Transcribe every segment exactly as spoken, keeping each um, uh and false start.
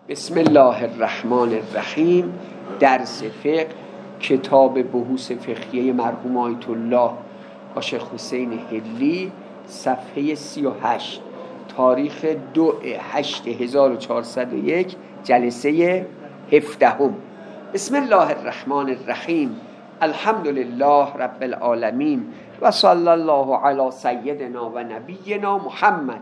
بسم الله الرحمن الرحیم. درس فقه، کتاب بحوث فقهیه مرحوم آیت الله شیخ حسین حلی، صفحه سی و هشت، تاریخ دو هشت هزار و چهارصد و یک، جلسه هفدهم. بسم الله الرحمن الرحیم. الحمد لله رب العالمین و صلی الله علی سیدنا و نبینا محمد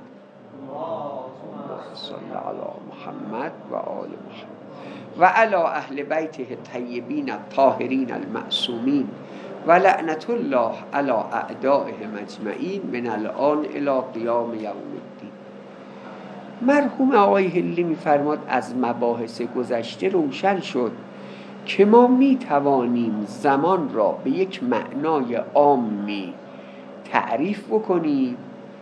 صلی علی محمد و آل محمد و علی اهل بیته الطیبین الطاهرین المعصومین و لعنت الله علی اعدائهم اجمعین من الان الی قیام یوم الدین. مرحوم آقای حلی می‌فرماد از مباحث گذشته روشن شد که ما می توانیم زمان را به یک معنای عامی تعریف بکنیم،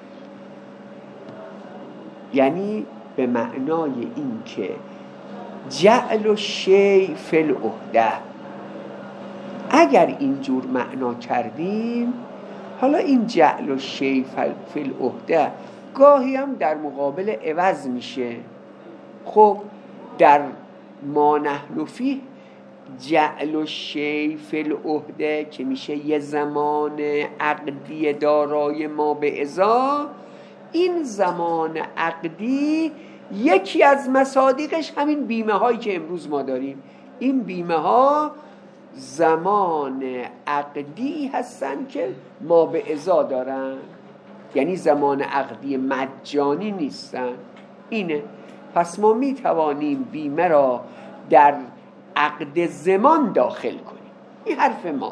یعنی به معنای این که جعل الشیء فی العهده. اگر اینجور معنا کردیم، حالا این جعل الشیء فی العهده گاهی هم در مقابل عوض میشه. خب در ما نحن فیه جعل الشیء فی العهده که میشه یه زمان عقدی دارای ما به ازا، این زمان عقدی یکی از مصادیقش همین بیمه هایی که امروز ما داریم. این بیمه ها زمان عقدی هستن که ما به ازا دارن، یعنی زمان عقدی مجانی نیستن. اینه. پس ما می توانیم بیمه را در عقد زمان داخل کنیم. این حرف ما.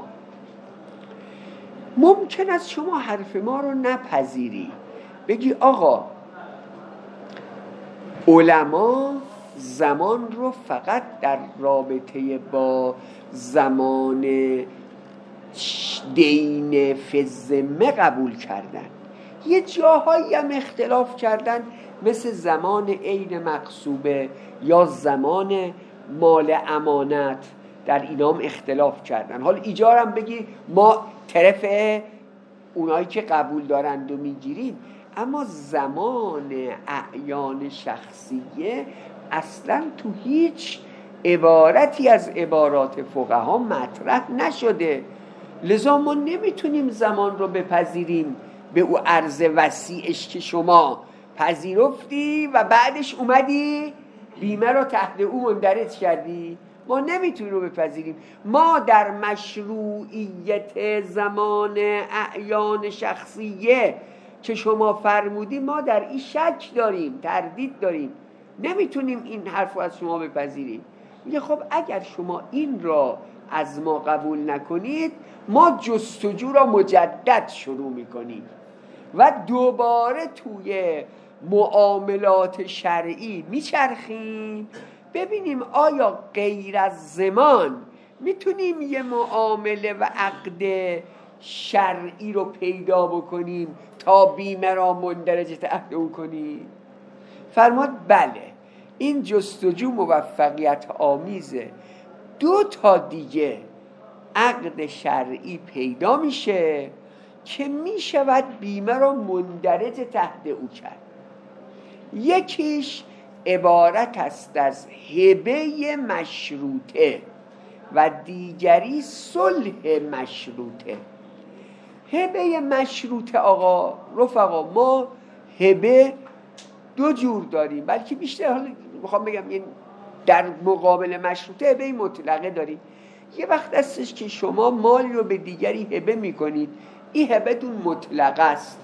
ممکن است شما حرف ما رو نپذیری، بگی آقا علما زمان رو فقط در رابطه با زمان دین فی الذمه قبول کردن، یه جاهایی هم اختلاف کردن، مثل زمان عین مغصوبه یا زمان مال امانت، در اینا هم اختلاف کردن. حالا ایجار هم بگی ما طرف اونایی که قبول دارند و میگیریم، اما زمان اعیان شخصیه اصلا تو هیچ عبارتی از عبارات فقها مطرح نشده. لذا ما نمیتونیم زمان رو بپذیریم به او عرض وسیعش که شما پذیرفتی و بعدش اومدی بیمه رو تحت او مندرج کردی. ما نمیتونیم رو بپذیریم. ما در مشروعیت زمان اعیان شخصیه که شما فرمودی، ما در این شک داریم، تردید داریم، نمیتونیم این حرف رو از شما بپذیریم. میگه خب اگر شما این را از ما قبول نکنید، ما جستجو را مجدد شروع میکنیم و دوباره توی معاملات شرعی میچرخیم ببینیم آیا غیر از زمان میتونیم یه معامله و عقد شرعی رو پیدا بکنیم تا بیمه را مندرج تحت او کنیم. فرماد بله، این جستجو موفقیت آمیزه. دو تا دیگه عقد شرعی پیدا میشه که میشود بیمه را مندرج تحت او کرد. یکیش عبارت است از هبه مشروطه و دیگری صلح مشروطه. هبه مشروطه آقا رفقا، ما هبه دو جور داریم، بلکه بیشتر حالا میخوام بگم این در مقابل مشروطه هبه مطلقه داریم. یه وقت هستش که شما مالی رو به دیگری هبه میکنید، این هبه‌تون مطلقه است،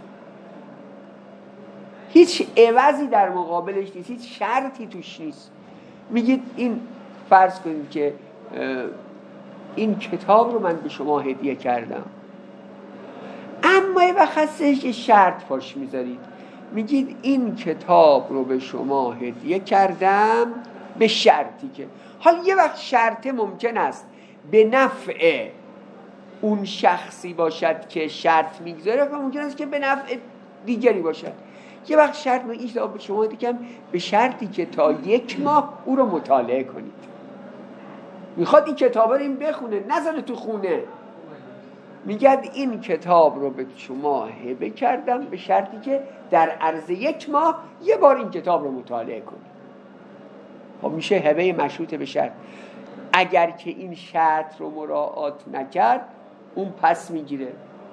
هیچ عوضی در مقابلش نیست، هیچ شرطی توش نیست. میگید این فرض کنید که این کتاب رو من به شما هدیه کردم، اما یه وقت هستش که شرط پاش میذارید، میگید این کتاب رو به شما هدیه کردم به شرطی که، حالا یه وقت شرط ممکن است به نفع اون شخصی باشد که شرط میگذاره و ممکن است که به نفع دیگری باشد. یه وقت شرط این کتاب به شما هدیه کردم به شرطی که تا یک ماه او رو مطالعه کنید. میخواد این کتاب رو این بخونه، نذاره تو خونه. میگه این کتاب رو به شما هبه کردم به شرطی که در عرض یک ماه یه بار این کتاب رو مطالعه کنید. خب میشه هبه مشروط به شرط. اگر که این شرط رو مراعات نکرد اون پس میگیره،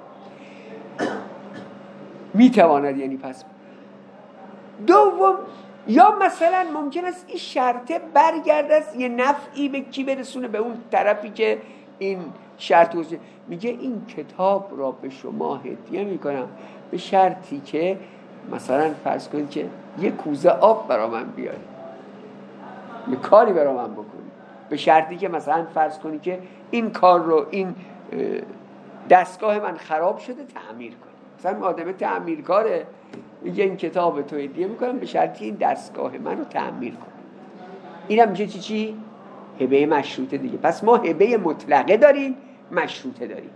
میتواند یعنی پس. دوم، یا مثلا ممکن است این شرطه برگرده است یه نفعی به کی برسونه؟ به اون طرفی که این شرط رو میگه این کتاب را به شما هدیه میکنم به شرطی که مثلا فرض کنید که یه کوزه آب برا من بیاری، یه کاری برا من بکنی، به شرطی که مثلا فرض کنید که این کار رو، این دستگاه من خراب شده تعمیر کنی. مثلا آدم تعمیرکاره میگه این کتاب تو هدیه میکنم به شرطی این دستگاه من رو تعمیر کنی. این هم میشه چی چی؟ هبه مشروطه دیگه. پس ما هبه مطلقه داریم، مشروطه داریم.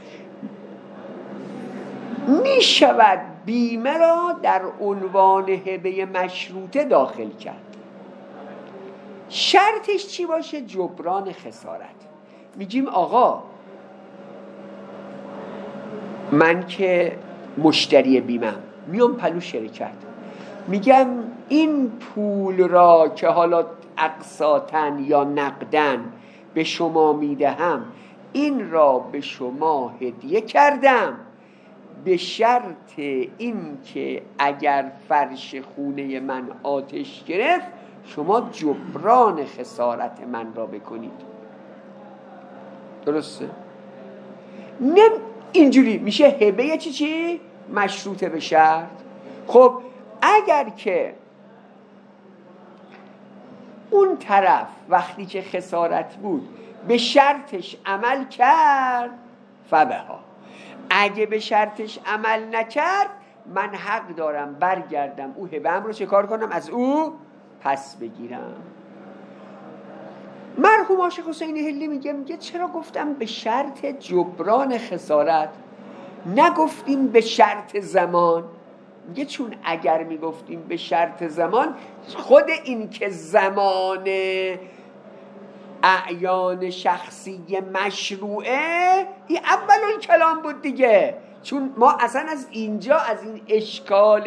میشود بیمه را در عنوان هبه مشروطه داخل کرد. شرطش چی باشه؟ جبران خسارت. میگیم آقا من که مشتری بیمم میام پلو شرکت، میگم این پول را که حالا اقساطن یا نقدن به شما میدهم، این را به شما هدیه کردم به شرط این که اگر فرش خونه من آتش گرفت شما جبران خسارت من را بکنید. درسته؟ نه اینجوری میشه هبه چی چی؟ مشروطه به شرط. خب اگر که اون طرف وقتی که خسارت بود به شرطش عمل کرد فبها، اگه به شرطش عمل نکرد من حق دارم برگردم او هبه‌ام رو چه کار کنم؟ از او پس بگیرم. مرحوم عاشق حسین حلی میگه میگه چرا گفتم به شرط جبران خسارت نگفتیم به شرط زمان؟ میگه چون اگر میگفتیم به شرط زمان، خود این که زمان اعیان شخصی مشروعه این اول کلام بود دیگه. چون ما اصلا از اینجا از این اشکال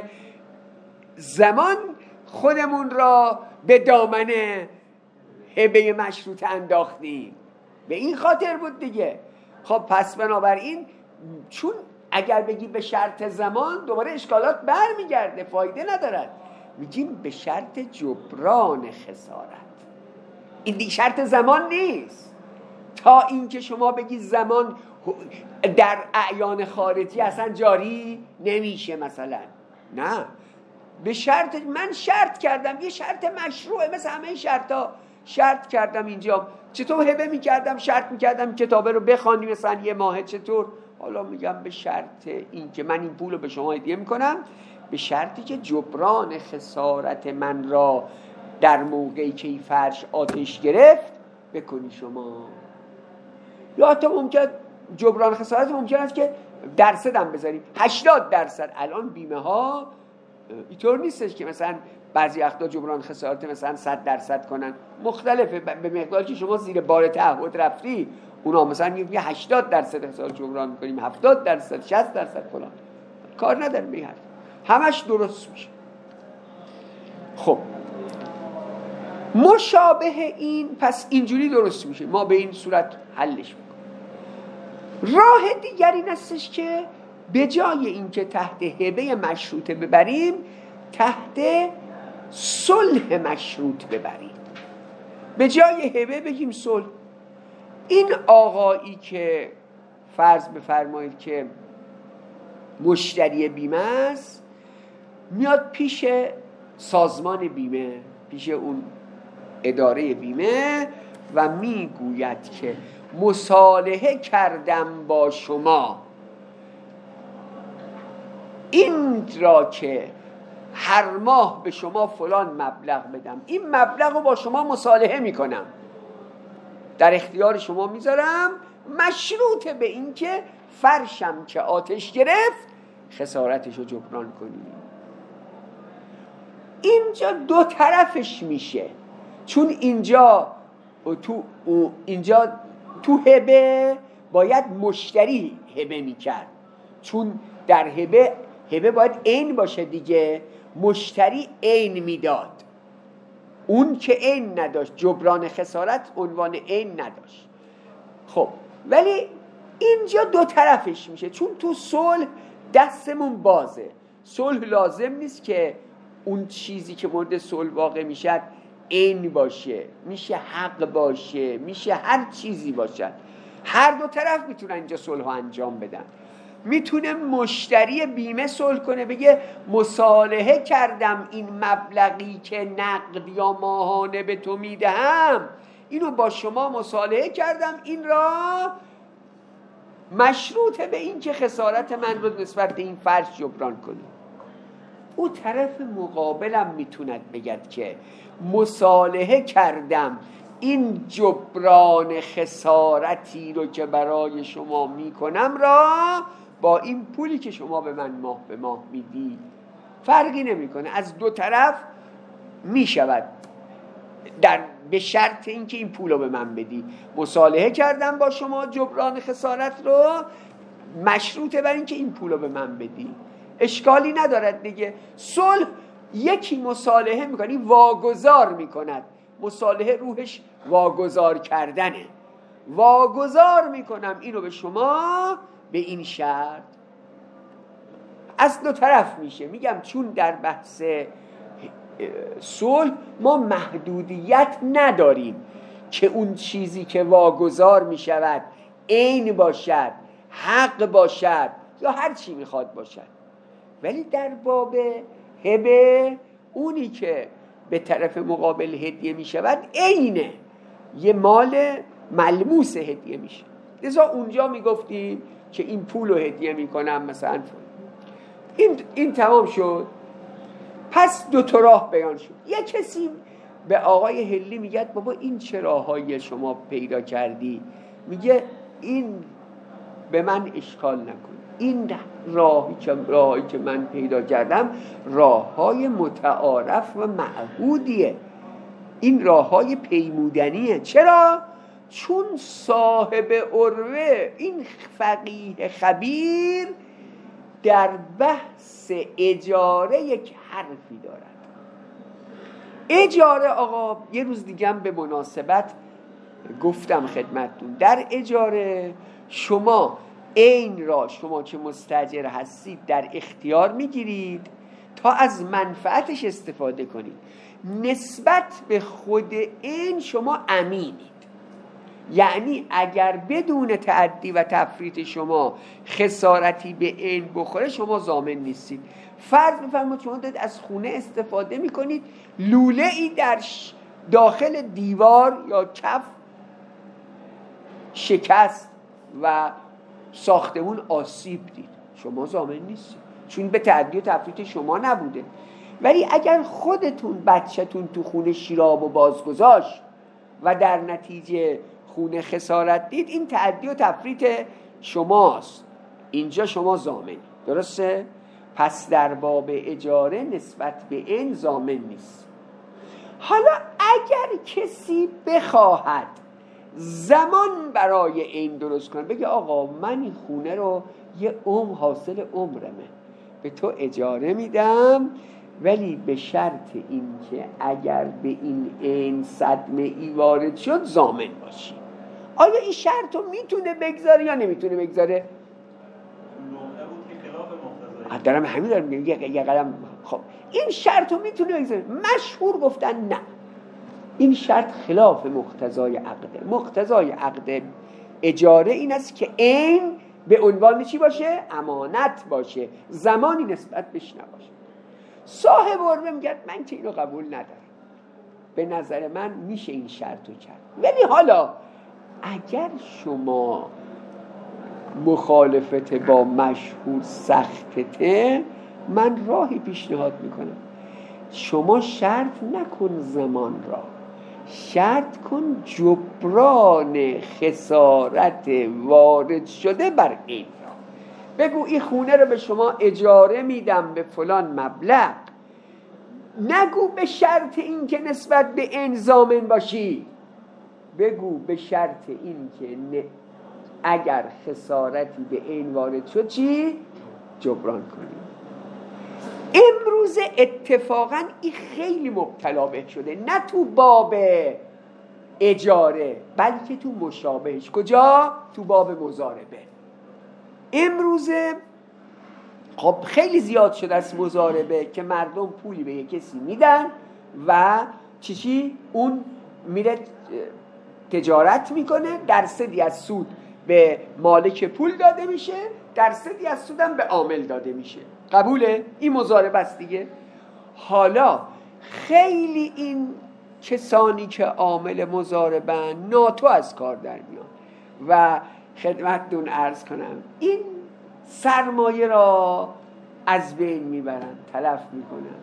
زمان خودمون را به دامن هبه مشروطه انداختیم، به این خاطر بود دیگه. خب پس بنابراین چون اگر بگی به شرط زمان دوباره اشکالات برمیگرده، فایده ندارد. میگیم به شرط جبران خسارت. این دیگه شرط زمان نیست. تا اینکه شما بگی زمان در اعیان خارجی اصلا جاری نمیشه مثلا، نه، به شرط من شرط کردم، یه شرط مشروعه مثل همه شرطا، شرط کردم اینجا چطور هبه میکردم، شرط میکردم کتابه رو بخوانی مثلا یه ماه، چطور حالا میگم به شرط این که من این پول رو به شما هدیه میکنم به شرطی که جبران خسارت من را در موقعی که این فرش آتش گرفت بکنی شما. یا حتی ممکن جبران خسارت ممکن است که درصدم بذاریم هشتاد درصد. الان بیمه ها اینطور نیستش که مثلا بعضی وقتا جبران خسارت مثلا صد درصد کنن، مختلفه به مقداری که شما زیر بار تعهد رفتی. اونا مثلا یه هشتاد درصد خسارت جبران میکنیم، هفتاد درصد، شصت درصد فلان، کار نداره میاد، همش درست میشه. خب مشابه این پس اینجوری درست میشه، ما به این صورت حلش میکنیم. راه دیگری نستش که به جای این که تحت هبه مشروطه ببریم تحت صلح مشروط ببریم. به جای هبه بگیم صلح. این آقایی که فرض بفرمایید که مشتری بیمه است، میاد پیش سازمان بیمه، پیش اون اداره بیمه و میگوید که مصالحه کردم با شما این را که هر ماه به شما فلان مبلغ بدم، این مبلغ رو با شما مصالحه میکنم، در اختیار شما میذارم، مشروط به این که فرشم که آتش گرفت خسارتش رو جبران کنی. اینجا دو طرفش میشه، چون اینجا تو اینجا تو هبه باید مشتری هبه میکرد، چون در هبه هبه باید عین باشه دیگه، مشتری عین میداد. اون که عین نداشت، جبران خسارت عنوان عین نداشت. خب ولی اینجا دو طرفش میشه، چون تو صلح دستمون بازه. صلح لازم نیست که اون چیزی که مورد صلح واقع میشه عین باشه، میشه حق باشه، میشه هر چیزی باشه. هر دو طرف میتونن اینجا صلح انجام بدن. میتونه مشتری بیمه صلح کنه، بگه مصالحه کردم این مبلغی که نقد یا ماهانه به تو میدهم، اینو با شما مصالحه کردم، این را مشروطه به این که خسارت من رو نسبت به این فرض جبران کنی. او طرف مقابلم میتوند بگد که مصالحه کردم این جبران خسارتی رو که برای شما میکنم را با این پولی که شما به من ماه به ماه میدی، فرقی نمیکنه، از دو طرف میشود، در به شرط اینکه این پول رو به من بدی. مصالحه کردم با شما جبران خسارت رو، مشروطه بر اینکه این پول رو به من بدی. اشکالی ندارد دیگه. صلح یکی مصالحه میکنی، واگذار میکند. مصالحه روحش واگذار کردنه. واگذار میکنم اینو به شما به این شرط. از دو طرف میشه. میگم چون در بحث صلح ما محدودیت نداریم که اون چیزی که واگذار میشود عین باشد، حق باشد یا هر چی میخواد باشد. ولی در باب هبه اونی که به طرف مقابل هدیه میشود عینه، یه مال ملموس هدیه میشه. لذا اونجا میگفتیم که این پول رو هدیه میکنم مثلا. این این تمام شد. پس دو تا راه بیان شد. یه کسی به آقای هلی میگه بابا این چه راههایی شما پیدا کردی؟ میگه این به من اشکال نکن، این راهی که راهی که من پیدا کردم راههای متعارف و معهودیه، این راههای پیمودنیه. چرا؟ چون صاحب عروه، این فقیه خبیر، در بحث اجاره یک حرفی دارد. اجاره آقا یه روز دیگه هم به مناسبت گفتم خدمتتون، در اجاره شما این را شما که مستاجر هستید در اختیار میگیرید تا از منفعتش استفاده کنید. نسبت به خود این شما امینید، یعنی اگر بدون تعدی و تفریط شما خسارتی به این بخوره شما ضامن نیستید. فرض بفرمایید شما دارید از خونه استفاده میکنید، لوله ای در داخل دیوار یا کف شکست و ساختمون آسیب دید، شما ضامن نیستید چون به تعدی و تفریط شما نبوده. ولی اگر خودتون بچه‌تون تو خونه شیراب و باز گذاشت و در نتیجه خونه خسارت دید، این تعدی و تفریط شماست، اینجا شما ضامنی. درسته؟ پس در باب اجاره نسبت به این ضامن نیست. حالا اگر کسی بخواهد زمان برای این درست کنه، بگه آقا من این خونه رو یه عمر حاصل عمرمه به تو اجاره میدم، ولی به شرط این که اگر به این این صدمه ای وارد شد ضامن باشی. آیا این شرط رو میتونه بگذاره یا نمیتونه بگذاره؟ دارم همین دارم میگم یه قدم. خب این شرط رو میتونه بگذاره. مشهور گفتن نه، این شرط خلاف مقتضای عقده. مقتضای عقد اجاره این است که این به عنوان چی باشه؟ امانت باشه، زمانی نسبت بهش نباشه. صاحب عروه میگه من که اینو قبول ندارم، به نظر من میشه این شرط رو کرد. ولی حالا اگر شما مخالفت با مشهور سختته، من راهی پیشنهاد میکنم، شما شرط نکن زمان را، شرط کن جبران خسارت وارد شده بر این را. بگو این خونه رو به شما اجاره میدم به فلان مبلغ، نگو به شرط این که نسبت به این ضامن باشی، بگو به شرط این که نه اگر خسارتی به این وارد شد چی؟ جبران کنی. امروز اتفاقا این خیلی مبتلا به شده، نه تو باب اجاره بلکه تو مشابهش. کجا؟ تو باب مضاربه. امروز خب خیلی زیاد شده است مضاربه که مردم پولی به یک کسی میدن و چی چی اون میره تجارت میکنه، درصدی از سود به مالک پول داده میشه، درصدی از سودم به عامل داده میشه. قبوله؟ این مضاربه است دیگه. حالا خیلی این کسانی که عامل مضاربن ناتو از کار در میان و خدمتتون عرض کنم این سرمایه را از بین میبرن، تلف میکنن.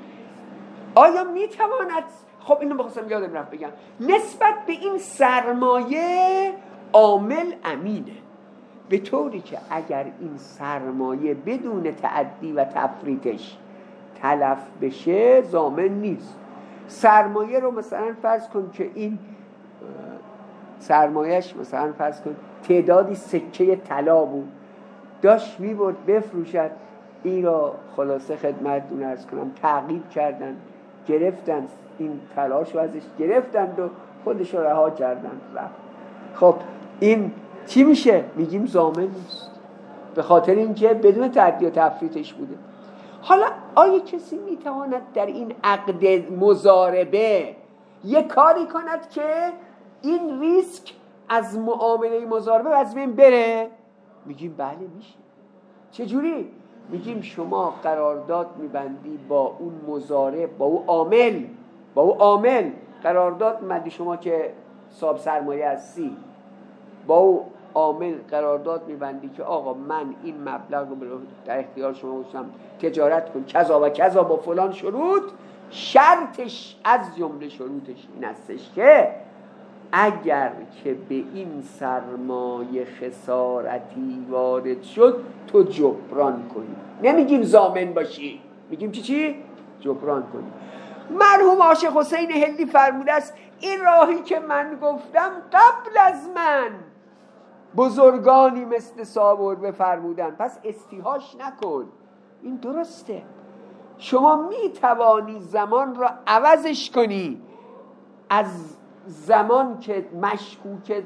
آیا میتواند، خب اینو بخواستم یادم رفت بگم، نسبت به این سرمایه عامل امینه، به طوری که اگر این سرمایه بدون تعدی و تفریطش تلف بشه ضامن نیست. سرمایه رو مثلا فرض کن که این سرمایهش مثلا فرض کن تعدادی سکه طلا بود، داشت میبرد بفروشد، این را خلاصه خدمتتون عرض کنم تعقیب کردن، گرفتن این طلاش رو ازش گرفتند و خودش رو رها کردن رفت. خب این چی میشه؟ میگیم ضامن نیست، به خاطر اینکه بدون تعدی و تفریطش بوده. حالا آیا کسی میتواند در این عقد مضاربه یک کاری کند که این ریسک از معامله مضاربه از بین بره؟ میگیم بله میشه. چجوری؟ میگیم شما قرارداد میبندی با اون مضارب، با اون عامل، با اون عامل قرارداد میبندی شما که صاحب سرمایه هستی، با اون عامل قرارداد میبندی که آقا من این مبلغ رو در اختیار شما گذاشتم تجارت کن کذا و کذا با فلان شروط. شرطش از جمله شروطش این استش که اگر که به این سرمایه خسارتی وارد شد تو جبران کنی. نمیگیم ضامن باشی، میگیم چی چی؟ جبران کنی. مرحوم عاشق حسین هندی فرموده است این راهی که من گفتم قبل از من بزرگانی مثل صابر بفرمودن، پس استیهاش نکن. این درسته، شما می توانی زمان را عوضش کنی، از زمان که مشکوک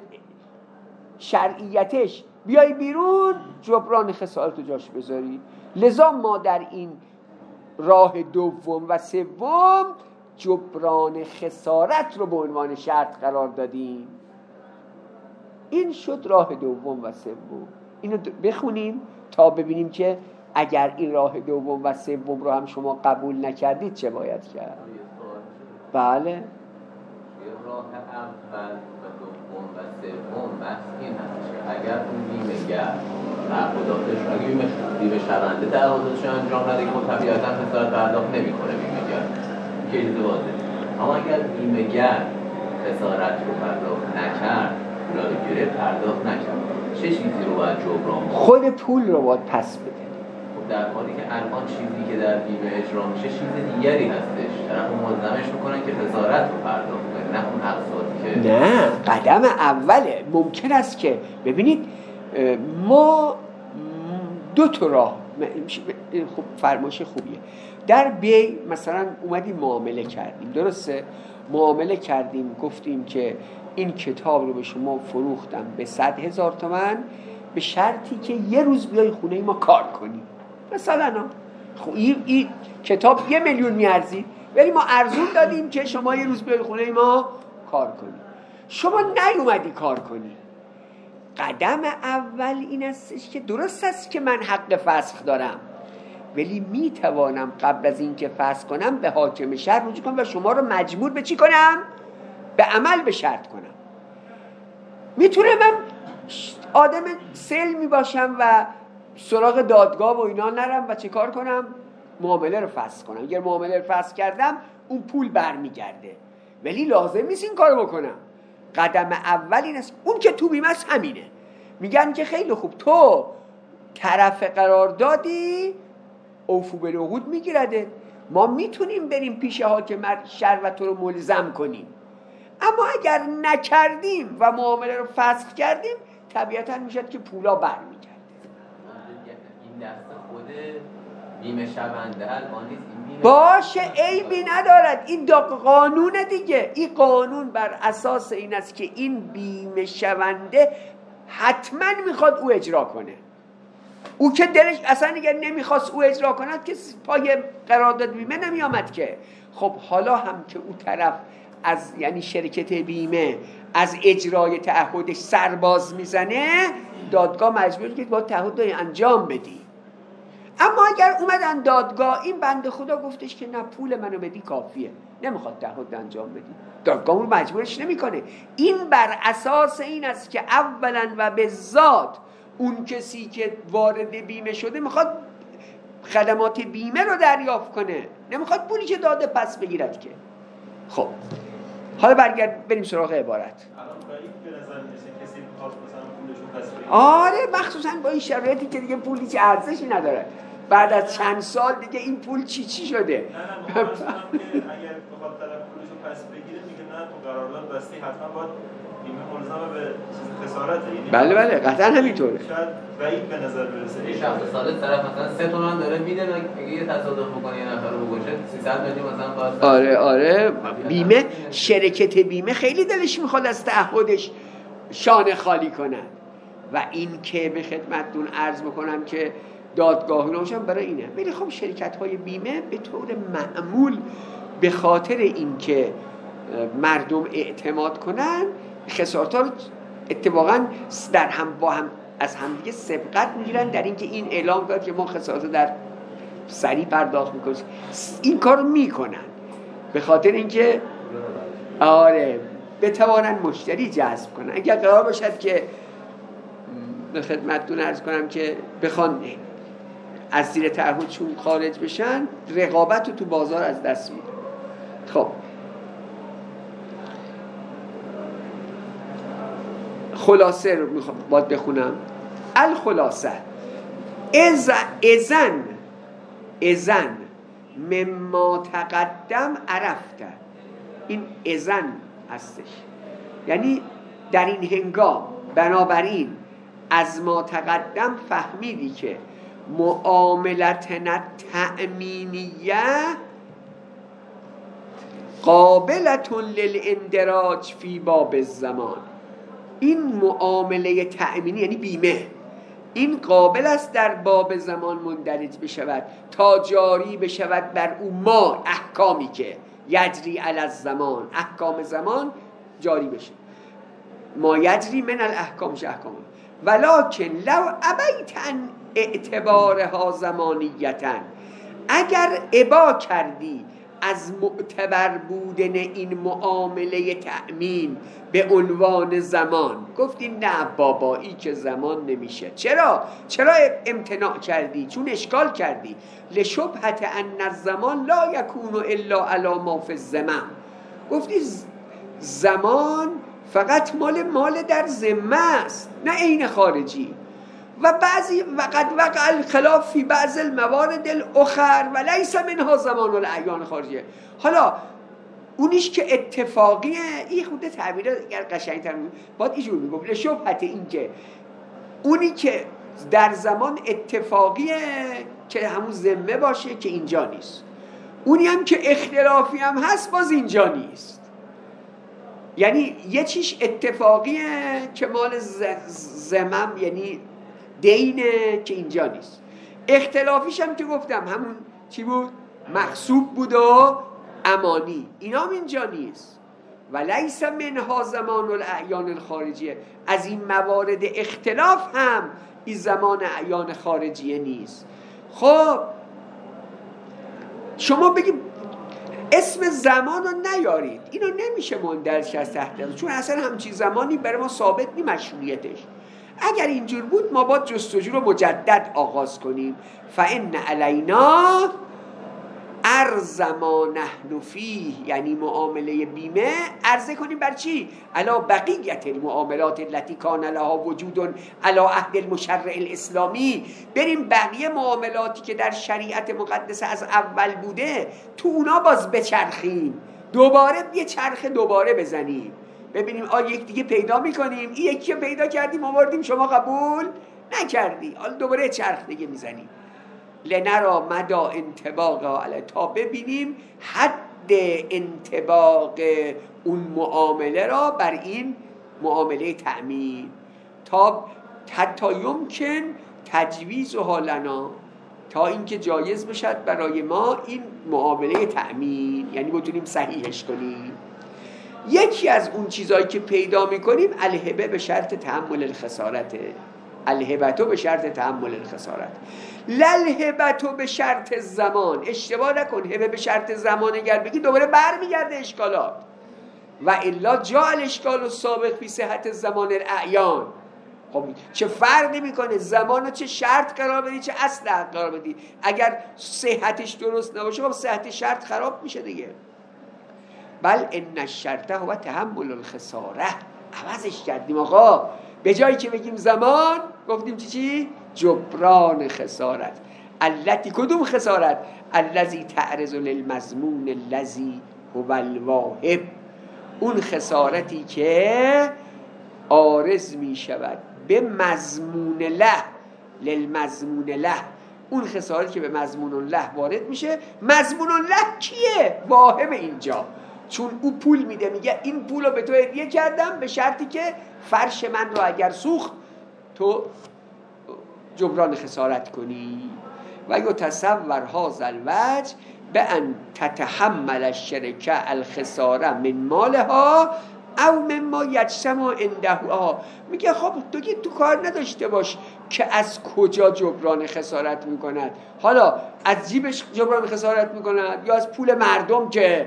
شرعیتش بیای بیرون جبران خسارت رو جاش بذاری. لذا ما در این راه دوم و سوم جبران خسارت رو به عنوان شرط قرار دادیم. این شد راه دوم و سوم. اینو بخونیم تا ببینیم که اگر این راه دوم و سوم رو هم شما قبول نکردید چه باید کرد. بله راه اول و دوم و سوم بحث این هست که اگر اون بیمه‌گر تعهداتش اگه بیمه بیمه شونده تعهداتش انجام نده که طبیعتاً خسارت پرداخت نمی‌کنه بیمه‌گر که این واضحه. اما اگر بیمه‌گر خسارت رو پرداخت نکرد، پول رو گرفت پرداخت نکرد، چه چیزی رو باید جبران کنه؟ خود پول رو باید پس بده. خب در حالی که الان چیزی که در بیمه اجرا میشه چیز دیگری هستش، طرف ملزمش میکنن که خسارت رو پرداخت کنه، نه اون اقساطی که نه. قدم اوله. ممکن است که ببینید ما دو تا راه، خب فرمایش خوبیه، در بی مثلا اومدیم معامله کردیم، درسته؟ معامله کردیم گفتیم که این کتاب رو به شما فروختم به صد هزار تومن به شرطی که یه روز بیای خونه ما کار کنی. مثلا خب این, این کتاب یه میلیون میارزید ولی ما ارزون دادیم که شما یه روز بیای خونه ما کار کنی. شما نیومدی کار کنی. قدم اول این استش که درست است که من حق فسخ دارم، ولی میتوانم قبل از این که فسخ کنم به حاکم شهر رجوع کنم و شما رو مجبور به چی کنم؟ به عمل به شرط کنم. میتونم من آدم سلمی باشم و سراغ دادگاه و اینا نرم و چه کار کنم؟ معامله رو فسخ کنم. اگر معامله رو فسخ کردم اون پول برمیگرده، ولی لازم نیست این کارو بکنم. قدم اول این است. اون که تو بیمه است همینه، میگن که خیلی خوب تو طرف قرار دادی اوفو بالعقود میگیرده، ما میتونیم بریم پیش حاکم شهر و تو رو ملزم کنیم، اما اگر نکردیم و معامله رو فسخ کردیم طبیعتا میشد که پولا برمیگرده. این دست خود بیمه شونده الان نیست. باشه عیبی ندارد، این دا قانون دیگه. این قانون بر اساس این است که این بیمه شونده حتما میخواد او اجرا کنه. او که دلش اصلا اگر نمیخواست او اجرا کند که پای قرارداد بیمه نمیامد که. خب حالا هم که او طرف از یعنی شرکت بیمه از اجرای تعهدش سرباز میزنه، دادگاه مجبوره که با تعهد انجام بدی. اما اگر اومدن دادگاه این بنده خدا گفتش که نه پول منو بدی کافیه، نمیخواد تعهد انجام بدی، دادگاه رو مجبورش نمیکنه. این بر اساس این است که اولا و به ذات اون کسی که وارد بیمه شده میخواد خدمات بیمه رو دریافت کنه، نمیخواد پولی که داده پس بگیرد که. خب حالا برگرد بریم سراغ عبارت. آره مخصوصا با این شرایطی که دیگه پولی چه ارزشی نداره، بعد از چند سال دیگه این پول چی چی شده. نه نه مخصوصا که اگر بخواد طرف پولشو پس بگیره میگه نه تو قرارداد بستی حتما باید بیمه ملزمه به چیز خسارته. یعنی بله بله قطعا همینطوره. شاید بعید به نظر برسه این شخص سال طرف مثلا سه تومن داره میده، اگه یه تصادف بکنه یه نفر رو بکشه سیصد میلیون مثلا باید. آره آره بیمه شرکت بیمه خیلی دلش میخواد از تعهدش شانه خالی کنن. و این که به خدمتتون عرض بکنم که دادگاه روشن برای اینه. ولی خب شرکت های بیمه به طور معمول به خاطر اینکه مردم اعتماد کنن خسارت‌ها رو اتفاقا در هم با هم از همدیگه سبقت میگیرن در اینکه این اعلام کرد که ما خسارت در سریع پرداخت میکنیم. این کارو میکنن به خاطر اینکه آره بتوانن مشتری جذب کنن. اگر قرار باشد که به خدمتتون عرض کنم که بخوان از زیر تعهدشون خارج بشن، رقابت رو تو بازار از دست میدن. خب خلاصه رو میخوام باید بخونم. الخلاصه از ازن ازن مما تقدم عرفته. این ازن هستش، یعنی در این هنگام بنابراین از ما تقدم فهمیدی که معاملتنا تأمینیه قابلتون للاندراج فی باب الزمان. این معامله تأمینی یعنی بیمه، این قابل است در باب زمان مندرج بشود تا جاری بشود بر او ما احکامی که یجری علی الزمان، احکام زمان جاری بشه. ما یجری من الاحکام ش احکام. ولکن لو ابیت ان اعتبارها زمانیتن، اگر ابا کردی از معتبر بودن این معامله تأمین به عنوان زمان، گفتی نه بابا این که زمان نمیشه. چرا؟ چرا امتناع کردی؟ چون اشکال کردی. لشبهت ان الزمان لا یکون الا علی ما فی الذمم. گفتی زمان فقط مال مال در ذمه است نه عین خارجی. و بعضی وقد وقع الخلاف فی بعض الموارد الاخر و لیس منها زمان الاعیان خارجیه. حالا اونیش که اتفاقیه، این خود تعبیر اگر قشنگ‌تر بود باید اینجور میگفت لشبهت این که اونی که در زمان اتفاقیه که همون ذمه باشه که اینجا نیست، اونی هم که اختلافی هم هست باز اینجا نیست. یعنی یه چیش اتفاقیه که مال زمم یعنی دینه که اینجا نیست، اختلافیش هم که گفتم همون چی بود؟ مغصوب بود و امانی، اینا هم اینجا نیست. و لیس منها زمان الاعیان الخارجیه، از این موارد اختلاف هم این زمان اعیان خارجیه نیست. خب شما بگید اسم زمان رو نیارید، اینو نمیشه مندرج از تحت، چون اصلا همچین زمانی برای ما ثابت نی مشروعیتش. اگر اینجور بود ما باید جستجو رو مجدد آغاز کنیم. فإن علینا ارز ما نحن فیه، یعنی معامله بیمه عرضه کنیم بر چی؟ علا بقیت المعاملات التي کان لها وجود علا عهد المشرع الاسلامی. بریم بقیه معاملاتی که در شریعت مقدسه از اول بوده تو اونا باز بچرخیم، دوباره یه چرخ دوباره بزنیم ببینیم آیا یک دیگه پیدا میکنیم. این یکی رو پیدا کردیم آوردیم شما قبول نکردی، حالا دوباره چرخ دیگه میزنیم. لنرا مدا انطباقها علی، تا ببینیم حد انطباق اون معامله را بر این معامله تأمین، تا حتی یمکن تجویزها لنا، تا اینکه جایز بشد برای ما این معامله تأمین، یعنی بتونیم صحیحش کنیم. یکی از اون چیزایی که پیدا میکنیم الهبه به شرط تحمل الخسارته، الهبتو به شرط تحمل الخسارت، للهبتو به شرط زمان. اشتباه نکن، هبه به شرط زمان اگر بگی دوباره برمیگرده اشکالات. و الا جا الاشکال و سابق فی صحت زمان الاعیان. خب چه فرقی میکنه زمانو چه شرط قرار بدی چه اصل قرار بدی؟ اگر صحتش درست نباشه خب صحت شرط خراب میشه دیگه. بل ان الشرط هو تحمل الخساره، عوضش کردیم آقا، به جایی که بگیم زمان گفتیم چی چی؟ جبران خسارت. التی کدوم خسارت؟ الذی تعرض للمضمون الذی هو الواهب، اون خسارتی که عارض می شود به مضمون له، للمضمون له، اون خسارتی که به مضمون له وارد میشه. مضمون له کیه؟ واهب اینجا، چون او پول میده، میگه این پول رو به تو هدیه کردم به شرطی که فرش من رو اگر سوخت تو جبران خسارت کنی. و یتصور هذا الوجه به ان تتحمل الشرکه الخساره من مالها او مما یجتمع عندها. میگه خب تو که تو کار نداشته باش که از کجا جبران خسارت میکند، حالا از جیبش جبران خسارت میکند یا از پول مردم که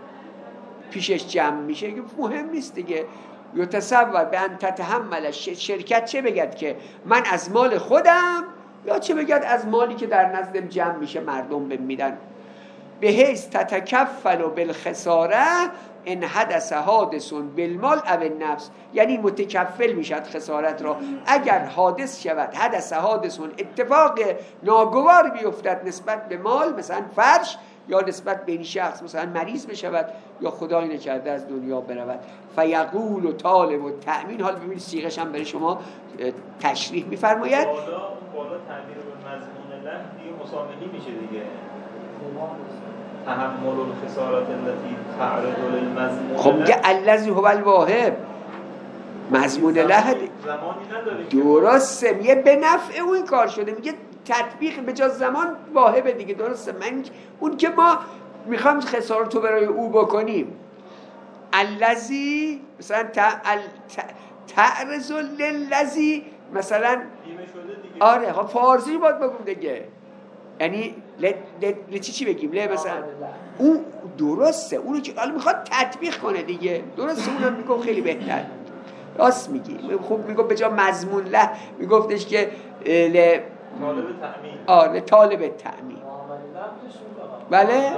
پیشش جمع میشه، مهم نیست دیگه. یتصور به ان تتحمل شرکت، چه بگد که من از مال خودم، یا چه بگد از مالی که در نزدم جمع میشه مردم بهم میدن، به حیث تتکفل بالخساره ان حدث حادث بالمال او النفس، یعنی متکفل میشد خسارت را اگر حادث شود، حدث حادث اتفاق ناگوار بیفتد نسبت به مال، مثلا فرش، یا نسبت به این شخص مثلا مریض بشود یا خدای نکرده از دنیا برود. فیقول و طالب و تأمین، حال ببینید سیغش هم برای شما تشریح میفرماید. بالا بالا تعبیر به مضمون له دیگه مسامحی میشه دیگه. تحمل الخسارات التي تعرض للمضمون. خب میگه الذی هو الواهب، مضمون له زمانی نداره، درسته، میگه به نفع اون کار شده، میگه تطبیق به جا زمان واهبه دیگه، درسته. من اون که ما میخوام خسارت رو برای او بکنیم، الذی مثلا تعرض للذی مثلا، آره خب فارسی باید بگم دیگه، یعنی ل ل چی چی بگیم ل مثلا اون درسته، اونو که حالا میخواد تطبیق کنه دیگه، درسته، اونم میگم خیلی بهتر، راست میگی. خوب میگم به جا مضمون له میگفتش که ل طالب تأمین، آره طالب تأمین، بله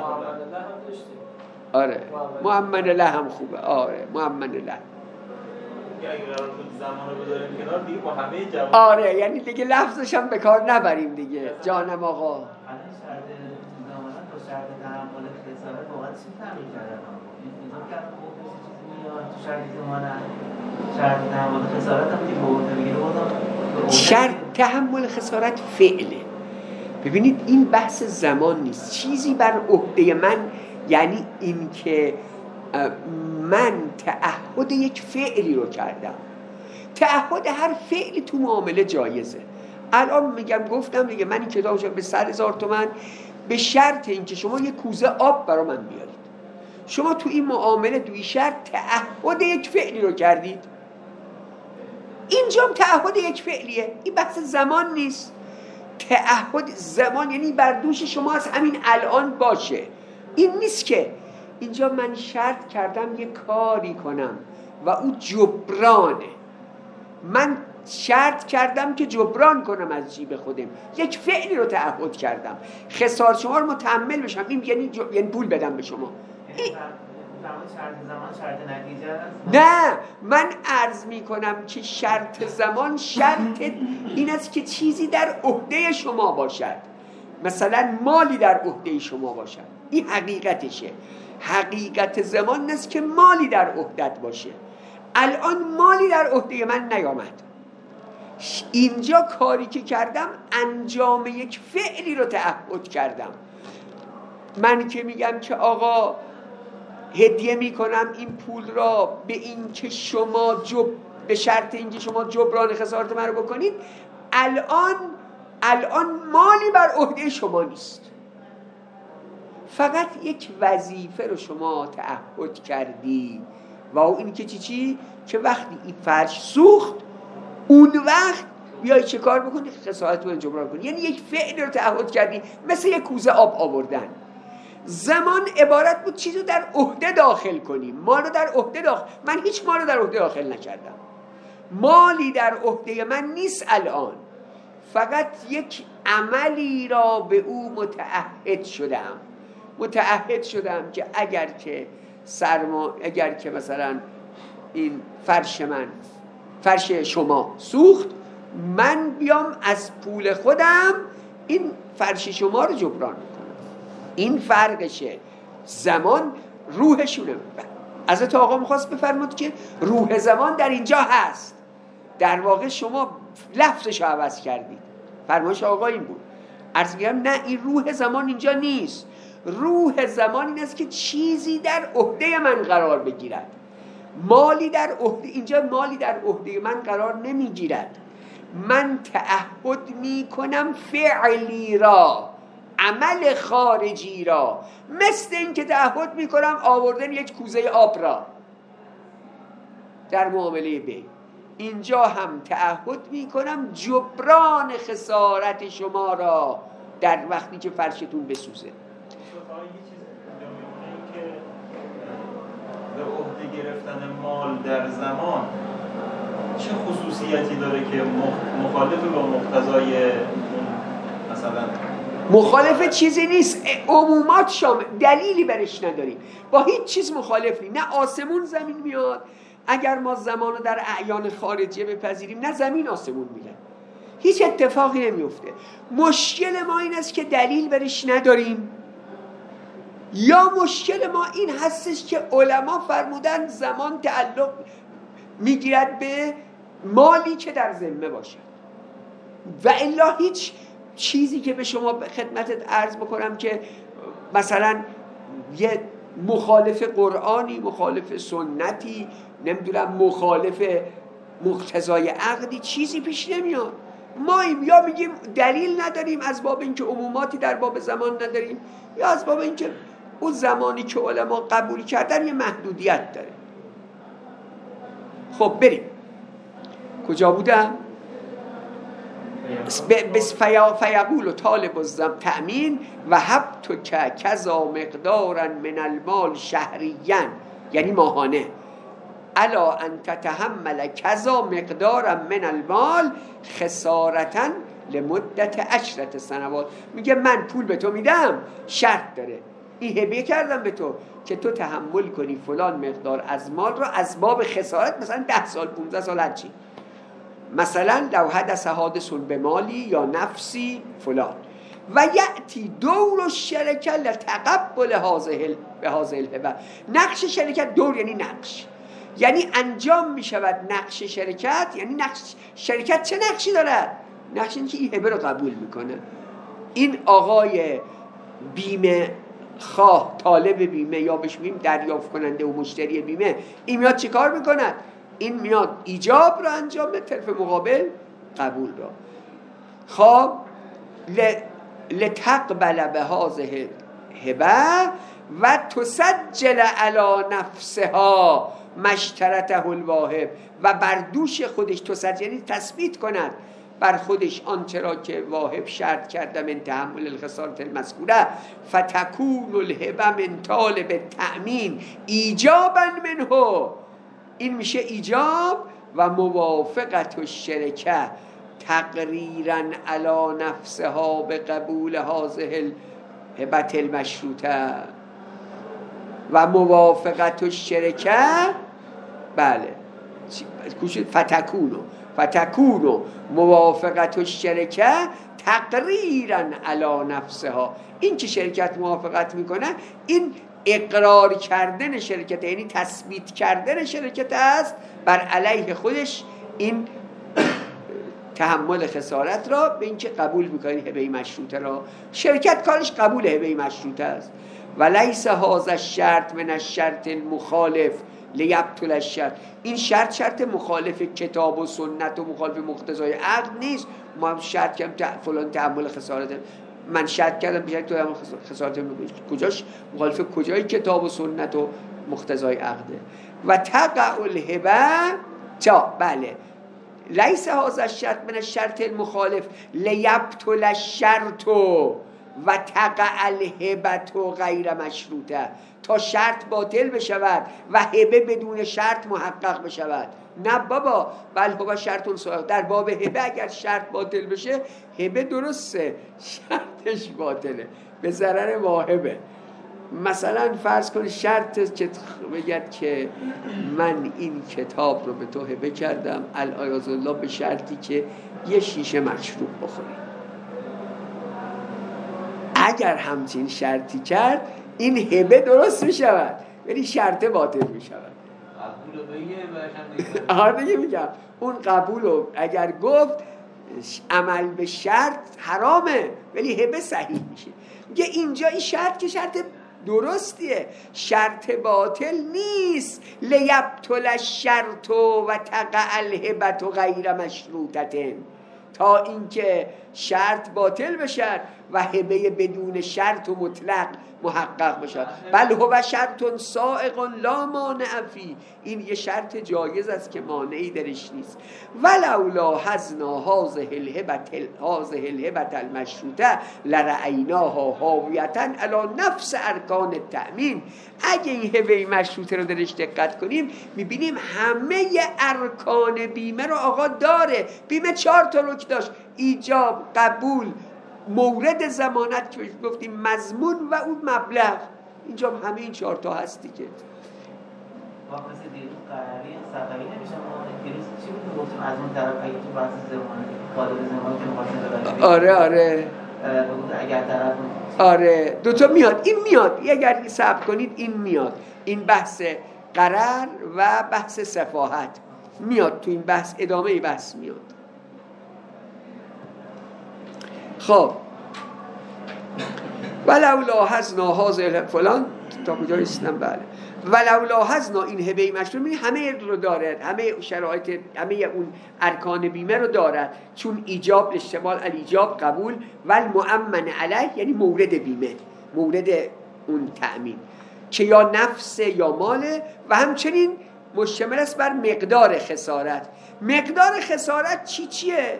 آره مؤمن له هم خوبه، آره مؤمن له، اگه قرار بود زمانو بذاریم کنار دیگه با همه جواب، آره یعنی دیگه لفظش هم به کار نبریم دیگه. جانم آقا الان شرط ضمانت با شرط تحمل خسارت واقعا چی تعریف کردن؟ اینجا که الان گفت چیزی میاد تو شرط ضمانت، شرط تحمل خسارت هم دیگه بوده میگه بودم شرط تحمل خسارت فعله. ببینید این بحث زمان نیست، چیزی بر عهده من، یعنی این که من تعهد یک فعلی رو کردم. تعهد هر فعلی تو معامله جایزه. الان میگم گفتم دیگه من این کتابو به صد هزار تومن به شرط اینکه شما یک کوزه آب برا من بیارید. شما تو این معامله دوی شرط تعهد یک فعلی رو کردید، اینجا هم تعهد یک فعلیه، این بحث زمان نیست. تعهد زمان یعنی بر دوش شما از همین الان باشه، این نیست که اینجا من شرط کردم یک کاری کنم و او جبرانه، من شرط کردم که جبران کنم از جیب خودم، یک فعلی رو تعهد کردم، خسارت شما رو متحمل بشم، این یعنی جو... یعنی پول بدم به شما. این... شرط زمان شرط نتیجه است؟ نه، من عرض می کنم که شرط زمان شرط این است که چیزی در عهده شما باشد، مثلا مالی در عهده شما باشد، این حقیقتشه. حقیقت زمان است که مالی در عهدت باشه. الان مالی در عهده من نیامد، اینجا کاری که کردم انجام یک فعلی رو تعهد کردم. من که میگم که آقا هدیه میکنم این پول را به این که شما جب به شرط اینکه شما جبران خسارت من رو بکنید، الان الان مالی بر عهده شما نیست، فقط یک وظیفه رو شما تعهد کردی و این که چی چی که وقتی این فرش سوخت اون وقت بیای چه کار بکنی؟ خسارت رو جبران کنی. یعنی یک فعل رو تعهد کردی، مثل یک کوزه آب آوردن. زمان عبارت بود چیزی رو در عهده داخل کنی، مال رو در عهده داخل. من هیچ مال رو در عهده داخل نکردم، مالی در عهده من نیست الان، فقط یک عملی را به او متعهد شدم. متعهد شدم که اگر که سرما اگر که مثلا این فرش من فرش شما سوخت، من بیام از پول خودم این فرش شما رو جبران کنم. این فرقشه. زمان روحشونه. حضرت آقا میخواست بفرمود که روح زمان در اینجا هست. در واقع شما لفظش رو عوض کردید. فرمایش آقا این بود. عرض میگم نه، این روح زمان اینجا نیست. روح زمان این است که چیزی در عهده من قرار بگیرد. مالی در عهده، اینجا مالی در عهده من قرار نمیگیرد. من تعهد میکنم فعلی را، عمل خارجی را، مثل این که تعهد میکنم آوردن یک کوزه آب را در معامله بی. اینجا هم تعهد میکنم جبران خسارت شما را در وقتی که فرشتون بسوزه. به عهده گرفتن مال در زمان چه خصوصیتی داره که مخالف با مقتضای مثلا مخالف چیزی نیست، عمومات شامل، دلیلی برش نداریم، با هیچ چیز مخالف نیست. نه آسمون زمین میاد اگر ما زمان رو در اعیان خارجی بپذیریم، نه زمین آسمون میاد، هیچ اتفاقی نمیفته. مشکل ما این است که دلیل برش نداریم، یا مشکل ما این هستش که علما فرمودن زمان تعلق میگیرد به مالی که در ذمه باشد، و الا هیچ چیزی که به شما خدمتت عرض بکنم که مثلا یه مخالف قرآنی، مخالف سنتی، نمیدونم مخالف مقتضای عقدی چیزی پیش نمیاد. ما یا میگیم دلیل نداریم از باب اینکه عموماتی در باب زمان نداریم، یا از باب اینکه اون زمانی که علما قبول کردن یه محدودیت داره. خب بریم کجا بودم؟ بس فیقول و طالب الزم تأمین و حب تو که کذا مقدارا من المال شهریان، یعنی ماهانه، الا ان تتحمل کذا مقدارا من المال خسارتا لمدت عشرت سنوات. میگه من پول به تو میدم، شرط داره، این هدیه کردم به تو که تو تحمل کنی فلان مقدار از مال رو از باب خسارت، مثلا ده سال پونزده سال هرچی، مثلا لو حدث حادث به مالی یا نفسی فلان و یأتی دور الشرکه لتقبل هذه الهبه. نقش شرکت، دور یعنی نقش، یعنی انجام می شود نقش شرکت. یعنی نقش شرکت چه نقشی دارد؟ نقش این که این هبه رو قبول میکنه. این آقای بیمه خواه، طالب بیمه، یا بهش میگیم دریافت کننده و مشتری بیمه، این میاد چی کار میکنه؟ این میاد ایجاب رو انجام به طرف مقابل قبول رو. خب لتقبل به هذه هبه و تسجل علی نفسها مشترته الواهب، و بر دوش خودش تسجل یعنی تثبیت کند بر خودش آنچه را که واهب شرط کرده من تحمل الخسارت المذکوره، فتکون الهبه من طالب تأمین ایجابا منه. این میشه ایجاب و موافقت الشرکه تقریرا علی نفسها به قبول هذه الهبه المشروطه و موافقت الشرکه. بله فتکونو فتکونو موافقت الشرکه تقریرا علی نفسها. این که شرکت موافقت میکنه، این اقرار کردن شرکت، یعنی تثبیت کردن شرکت است بر علیه خودش. این تحمل خسارت را به اینکه قبول میکنی هبه مشروطه را. شرکت کارش قبول هبه مشروطه است. و لیس هذا الشرط من الشرط المخالف لیبطل الشرط. این شرط شرط مخالف کتاب و سنت و مخالف مقتضای عقل نیست. ما شرط کردم فلان تحمل خسارت، من شرط کردم بیشتر تو تحمل خسارت کجاش مخالف کجای کتاب و سنت و مقتضای عقله. و تقع الهبه تا بله لیس هذا الشرط من الشرط المخالف لیبطل الشرط و تقع الهبه غیر مشروطه، تا شرط باطل بشود و هبه بدون شرط محقق بشود. نه بابا، بل هو شرط صحیح. در باب هبه اگر شرط باطل بشه هبه درسته، شرطش باطله به ضرر واهبه. مثلا فرض کن شرط که بگید که من این کتاب رو به تو هبه کردم العیاذ بالله به شرطی که یه شیشه مشروب بخوری. اگر همچین شرطی کرد این هبه درست می شود ولی شرط باطل می شود. قبول بگه آره دیگه میگم اون قبول رو اگر گفت عمل به شرط حرامه ولی هبه صحیح میشه. میگه اینجا این شرط که شرط درستیه، شرط باطل نیست. لیبطل الشرط و تقع الهبه غیر مشروطه، تا اینکه شرط باطل بشد و هبه بدون شرط و مطلق محقق بشد. بل هو شرط سائغ لا مانع فی، این یه شرط جایز است که مانعی درش نیست. ولولا حزنا هذه الهبه هذه الهبه المشروطه لرأیناها حاویه علی نفس ارکان التأمین. اگه این هبه مشروطه رو درش دقت کنیم میبینیم همه ارکان بیمه رو آقا داره. بیمه چهار تا رکن داشت: ایجاب، قبول، مورد ضمانت که گفتیم، مضمون و اون مبلغ. اینجا همه این چهار تا هستی که واقعا دیروز قراری صفوی نمیشه. ما دیروز چی بود گفتیم از اون طرف اگه تو بحث زمان قالب زمان که می‌خواستن ببرن. آره آره بود اگر طرف آره دو تا میاد. این میاد اگر صبر کنید این میاد. این بحث قرار و بحث سفاهت میاد تو این بحث، ادامه بحث میاد. خب ولولا حزنا هذا فلان تا کجا رسیدم؟ بله ولولا حزنا این هبه مشروط می همه رو دارد، همه شرایط، همه اون ارکان بیمه رو دارد، چون ایجاب اشتمال الایجاب، قبول و المؤمن علیه یعنی مورد بیمه، مورد اون تأمین که یا نفس یا ماله، و همچنین مشتمل است بر مقدار خسارت. مقدار خسارت چی چیه؟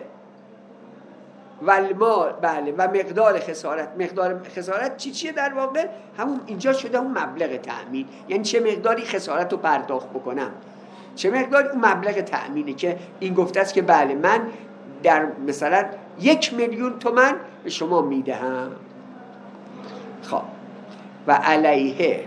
والمال، بله، و مقدار خسارت. مقدار خسارت چی چیه در واقع؟ همون اینجا شده اون مبلغ تأمین، یعنی چه مقداری خسارت رو پرداخت بکنم، چه مقداری اون مبلغ تأمینه که این گفته است که بله من در مثلا یک میلیون تومان به شما میدهم. خب و علیه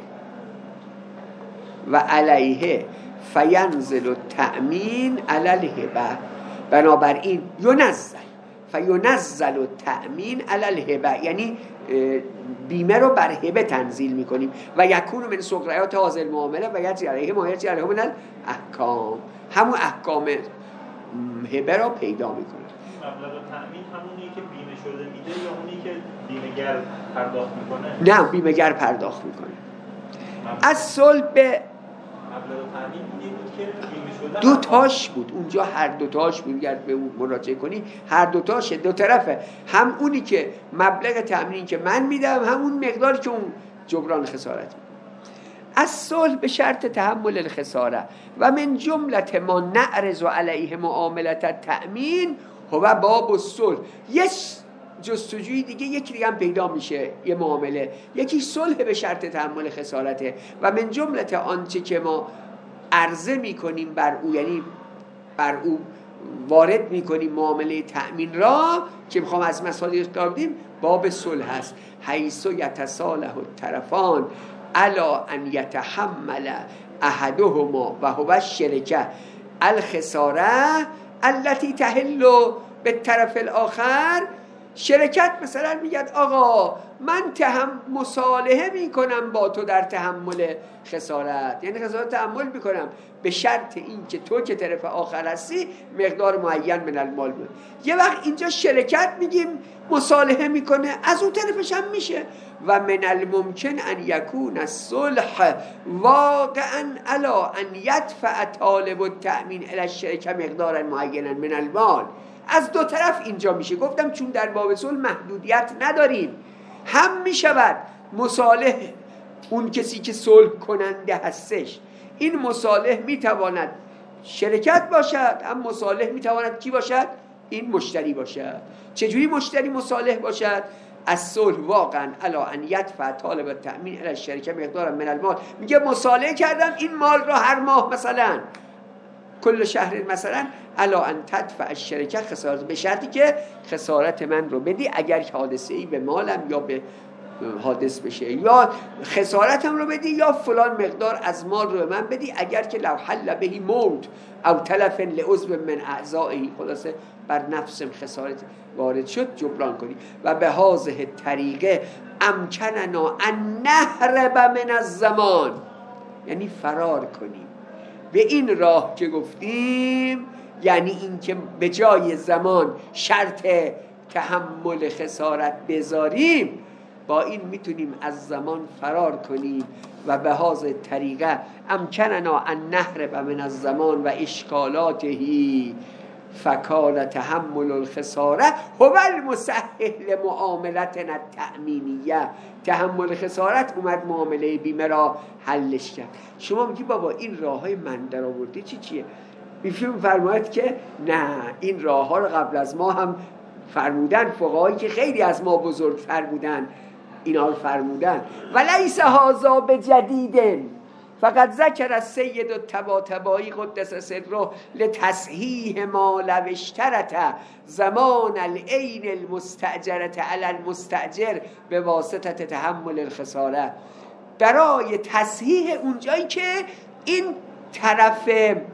و علیه فینزل التأمین علی الهبه، بنابراین ینزل فینزل التأمین علی الهبه، یعنی بیمه رو بر هبه تنزیل میکنیم. و یکون من سقریات هذه المعامله و یجری علیه ما یجری علیه من الاحکام، همون احکام هبه رو پیدا میکنیم. مبلغ تأمین همونی که بیمه شده میده یا اونی که بیمه‌گر پرداخت میکنه؟ نه، بیمه‌گر پرداخت میکنه. از صلح به مبلغ تأمین این بود که بیمه شده دو تاش بود اونجا، هر دو تاش بود. گرد به اون مراجعه کنی هر دو تاشه، دو طرفه، هم اونی که مبلغ تأمین که من میدم، هم اون مقداری که اون جبران خسارت میده. از صلح به شرط تحمل الخساره و من جملت ما نعرض علیه معاملت التأمین هو باب الصلح. یک جستجوی دیگه یکی دیگه هم پیدا میشه، یه معامله، یکی صلح به شرط تحمل خسارته. و من جملت آنچه که ما عرضه میکنیم بر او، یعنی بر او وارد میکنیم معامله تأمین را که میخوام از مسائل بدیم، باب صلح هست. حیث یتصالح الطرفان الا ان یتحمل احدهما و هو الشرکه الخساره التي تحل بالطرف الاخر. شرکت مثلا میگه آقا من تهم مصالحه میکنم با تو در تحمل خسارت، یعنی خسارت تحمل میکنم به شرط این که تو که طرف آخر هستی مقدار معین من المال بود. یه وقت اینجا شرکت میگیم مصالحه میکنه، از اون طرفش هم میشه. و من الممکن ان یکون الصلح واقعا علا ان یدفع طالب التأمین الی الشرکه مقدارا معینا من المال. از دو طرف اینجا میشه. گفتم چون در باب صلح محدودیت نداریم، هم میشود مصالح اون کسی که صلح کننده هستش، این مصالح میتواند شرکت باشد، هم مصالح میتواند کی باشد؟ این مشتری باشد. چجوری مشتری مصالح باشد؟ از صلح واقعا علا ان یدفع طالب التأمین الی الشرکه مقدارا من المال. میگه مصالحه کردم این مال را هر ماه مثلا کل شهر مثلا علا ان تدفع الشرکه خسارت، به شرطی که خسارت من رو بدی اگر حادثه ای به مالم یا به حادث بشه، یا خسارتم رو بدی یا فلان مقدار از مال رو به من بدی اگر که لو حل بهی موت او تلف لعضو من اعضائه، خلاصه بر نفسم خسارت وارد شد جبران کنی. و به هذه طریقه امکننا ان نهرب من الزمان، یعنی فرار کنیم به این راه که گفتیم، یعنی این که به جای زمان شرط تحمل خسارت بذاریم، با این میتونیم از زمان فرار کنیم. و به هذه طریقه امکننا ان نهرب من الزمان و اشکالاتهی فکان تحمل الخساره هو المسهل لمعاملتنا التأمینیه. تحمل خسارت اومد معامله بیمه را حلش کرد. شما میگی بابا این راه های من در آورده چی چیه؟ میفهم فرماید که نه، این راه ها رو قبل از ما هم فرمودن، فقهایی که خیلی از ما بزرگتر بودن اینا رو فرمودن. و لیس هذا بجدید، فقط ذکر السید الطباطبایی قدس سره لتصحیح ما لو اشترط زمان العین المستأجرة علی المستأجر به واسطه تحمل الخساره، برای تصحیح اونجایی که این طرف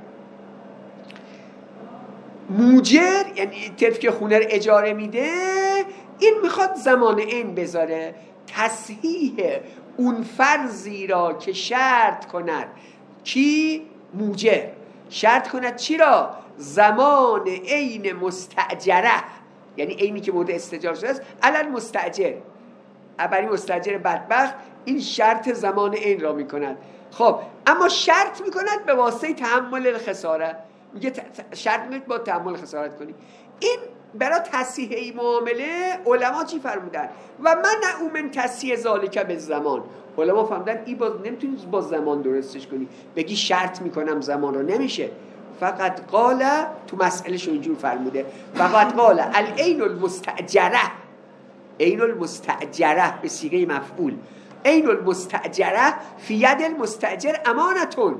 موجر، یعنی طرف که خونه رو اجاره میده، این میخواد زمان عین بذاره، تصحیح اون فرضی را که شرط کند کی؟ موجر شرط کند چی را؟ زمان عین مستأجره، یعنی عینی که مورد استئجار شده است، علی مستأجر، برای مستأجر بدبخت این شرط زمان عین را میکند. خب اما شرط میکند به واسطه تحمل الخساره، میگه شرط میکنید با تحمل خسارت کنی. این برای تصحیح این معامله علما چی فرمودن؟ و من من تصحیح ذالک به زمان، علما فرمودن این باز نمیتونید با زمان درستش کنی، بگی شرط میکنم زمان رو، نمیشه. فقط قال تو مسئله شو اینجور فرموده، فقط قال العین المستأجره، عین المستأجره به صیغه مفعول، عین المستأجره فی ید المستأجر امانتون،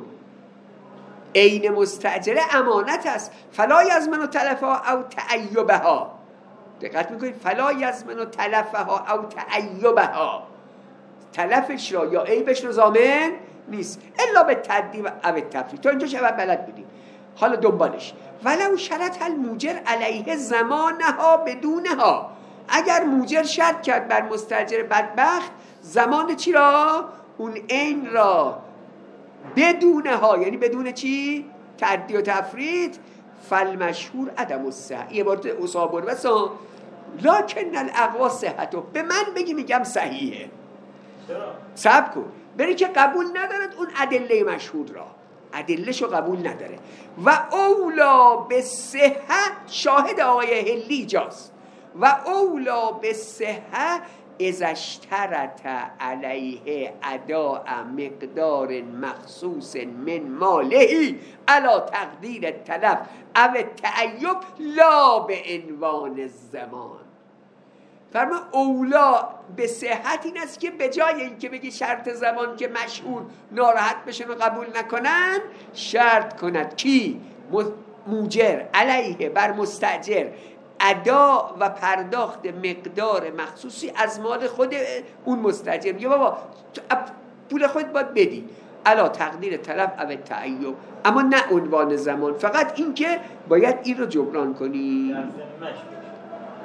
عین مستأجره امانت است. فلا یضمن تلفها او تعیبها، دقت میکنید، فلا یضمن تلفها او تعیبها، تلفش را یا عیبش را ضامن نیست الا به تدیب او تفریط. تا اینجا شبه بلد بودیم. حالا دنبالش، ولو شرط الموجر علیه زمانها بدونها، اگر موجر شرط کرد بر مستأجر بدبخت زمان چی را؟ اون عین را بدونها، یعنی بدون چی؟ تعدی و تفرید. فالمشهور عدم الصحه، یه بار اصابر وسان لکن الاقوا صحتو، به من بگی میگم صحیحه. چرا؟ صبر کن، بری که قبول ندارد اون ادله مشهور را، ادلهشو قبول نداره. و اولا به صحه، شاهد آیه هلی جاست، و اولا به صحه اذا اشترط علیه اداء مقدار مخصوص من ماله علی تقدیر تلف او تعیب لا به عنوان الزمان. فرما اولا به صحت این است که به جای اینکه بگی شرط زمان که مشهور ناراحت بشن و قبول نکنن، شرط کند کی؟ موجر علیه بر مستأجر ادا و پرداخت مقدار مخصوصی از مال خود اون مستأجر. میگه بابا پول خود باید بدی علا تقدیر طلب او تعیب، اما نه عنوان زمان، فقط این که باید این رو جبران کنی.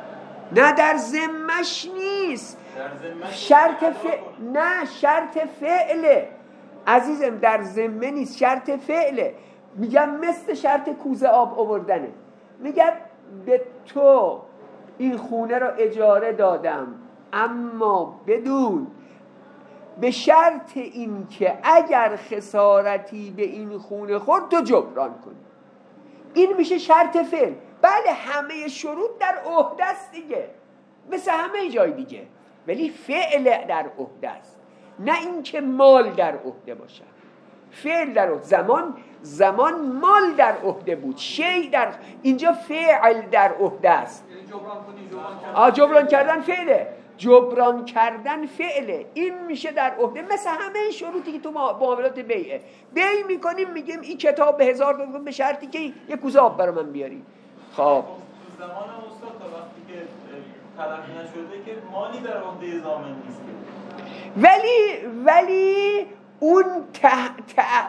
نه در ذمش نیست، در ذمه شرط ف... نه شرط فعله عزیزم، در ذمه نیست، شرط فعله. میگم مثل شرط کوزه آب آوردنه. میگم به تو این خونه رو اجاره دادم، اما بدون به شرط این که اگر خسارتی به این خونه خورد تو جبران کنی. این میشه شرط فعل. بله همه شروط در عهده است دیگه، مثل همه جای دیگه، ولی فعل در عهده است، نه اینکه مال در عهده باشه. فعل در عهده، زمان زمان مال در عهده بود، شیء در اینجا فعل در عهده است. آ جبران کردن فعله، جبران کردن فعله، این میشه در عهده، مثل همه شروطی که تو معاملات بیعه. بیع میکنیم میگیم این کتاب به هزار تا به شرطی که یک کوزه آب برای من بیاری. خب زمان استاد تا وقتی که تلقی نشده که مالی در عهده ضامن نیست، ولی ولی اون ته ته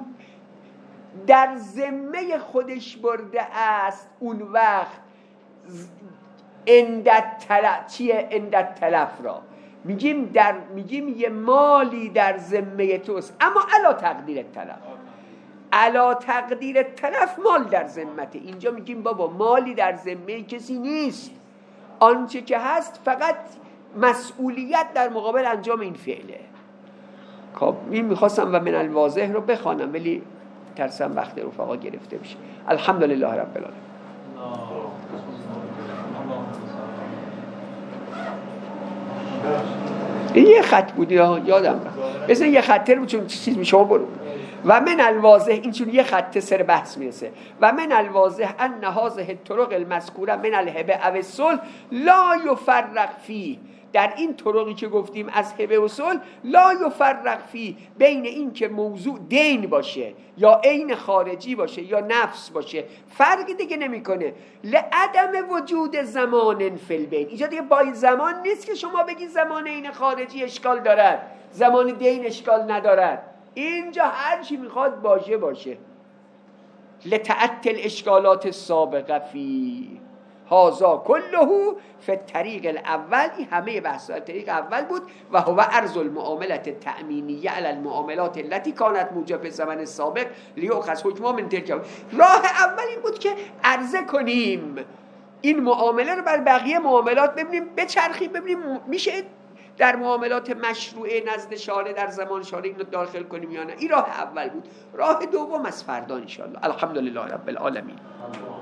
در ذمه خودش برده است. اون وقت اندت تلف چیه؟ اندت تلف را میگیم در میگیم یه مالی در ذمه توست، اما علا تقدیر تلف، علا تقدیر تلف مال در ذمته. اینجا میگیم بابا مالی در ذمه کسی نیست، آنچه که هست فقط مسئولیت در مقابل انجام این فعله. خب این میخواستم و من الواضح رو بخوانم، ولی ترسم وقت رفقا گرفته بشه. الحمدلله رب العالمین. این یه خط بود یادم رفت، مثلا یه خطه بود چون چیز میشه برو. و من الواضح این چون یه خط سر بحث میرسه. و من الواضح ان هذه الطرق المذکوره من الهبه او الصلح لا یفرق فی، در این طرقی که گفتیم از هبه و صلح لا یفرق فی، بین این که موضوع دین باشه یا عین خارجی باشه یا نفس باشه فرقی دیگه نمیکنه. لعدم وجود زمان فی البین، اینجا دیگه با زمان نیست که شما بگید زمان عین خارجی اشکال دارد، زمان دین اشکال ندارد. اینجا هر چی میخواد باشه باشه. لتعطل اشکالات السابقه فی هازا کلهو فی الطریق الاول، این همه بحث طریق اول بود. و هو عرض المعاملات تأمینیه علی المعاملات التي كانت موجب فی الزمن السابق لیؤخذ حکمها من تلک. راه اول این بود که عرضه کنیم این معامله رو بر بقیه معاملات ببینیم، بچرخیم ببینیم میشه در معاملات مشروعه نزد شارع در زمان شارع اینو داخل کنیم یا نه. این راه اول بود. راه دوم از فردا ان شاء الله. الحمدلله رب العالمین.